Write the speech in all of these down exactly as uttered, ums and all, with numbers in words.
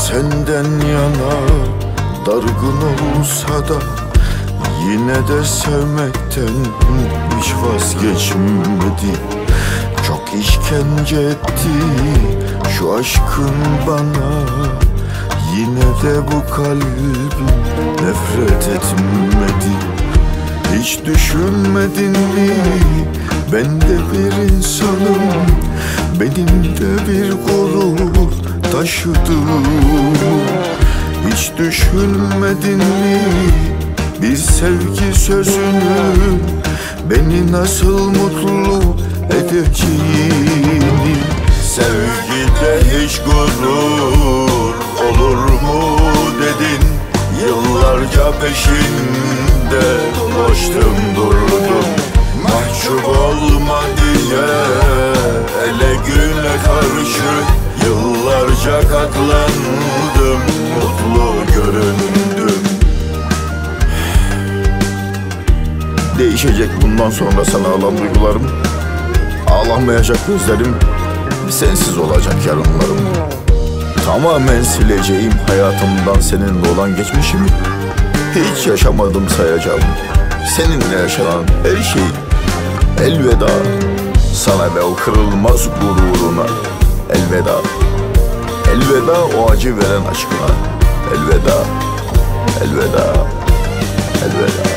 senden yana dargın olsa da yine de sevmekten hiç vazgeçmedi. Çok işkence etti şu aşkın bana, yine de bu kalbim nefret etmedi. Hiç düşünmedin mi ben de bir insanım, benim de bir gurur taşıdım. Hiç düşünmedin mi bir sevgi sözünü, beni nasıl mutlu edeceğini? Sevgide hiç gurur olur mu dedin, yıllarca peşinde dolaştım durdum. Mahcup olma diye ele güne karşı yıllarca katlandım, mutlu göründüm. Değişecek bundan sonra sana alan duygularım, ağlamayacak gözlerim, sensiz olacak yarınlarım. Tamamen sileceğim hayatımdan seninle olan geçmişimi, hiç yaşamadım sayacağım seninle yaşanan her şeyi. Elveda sana ve o kırılmaz gururuna, elveda. Elveda o acı veren aşkına, elveda. Elveda. Elveda.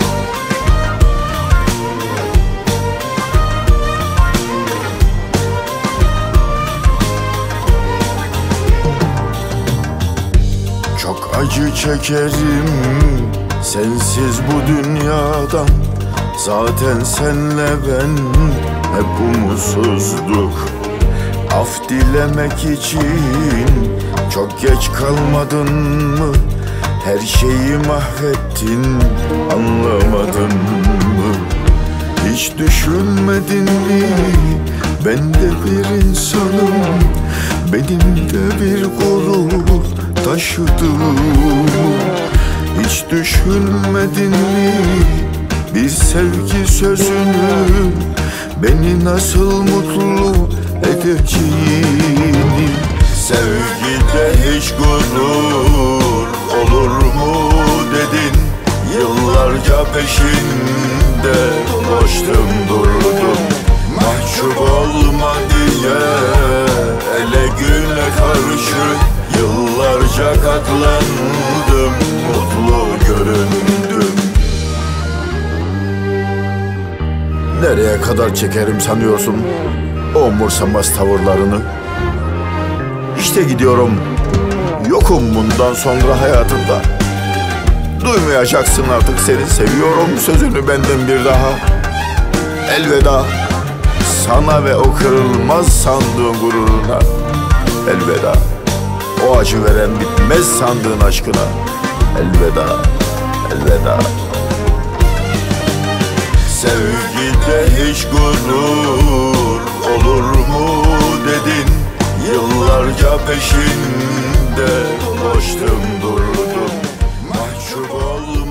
Çok acı çekerim sensiz bu dünyadan, zaten senle ben hep umutsuzluk. Af dilemek için çok geç kalmadın mı? Her şeyi mahvettin, anlamadın mı? Hiç düşünmedin mi ben de bir insanım, benim de bir gurur taşıdım. Hiç düşünmedin mi bir sevgi sözünü, beni nasıl mutlu edeceğini? Sevgide hiç gurur olur mu dedin, yıllarca peşinde dolaştım durdum. Mahcup olma diye ele güne karşı yıllarca katlandım, mutlu göründüm. Nereye kadar çekerim sanıyorsun o umursamaz tavırlarını? İşte gidiyorum, yokum bundan sonra hayatında. Duymayacaksın artık seni seviyorum sözünü benden bir daha. Elveda sana ve o kırılmaz sandığın gururuna, elveda. O acı veren bitmez sandığın aşkına, elveda. Elveda. Sevgide hiç gurur olur mu dedin, yıllarca peşinde dolaştım durdum. Mahcup ol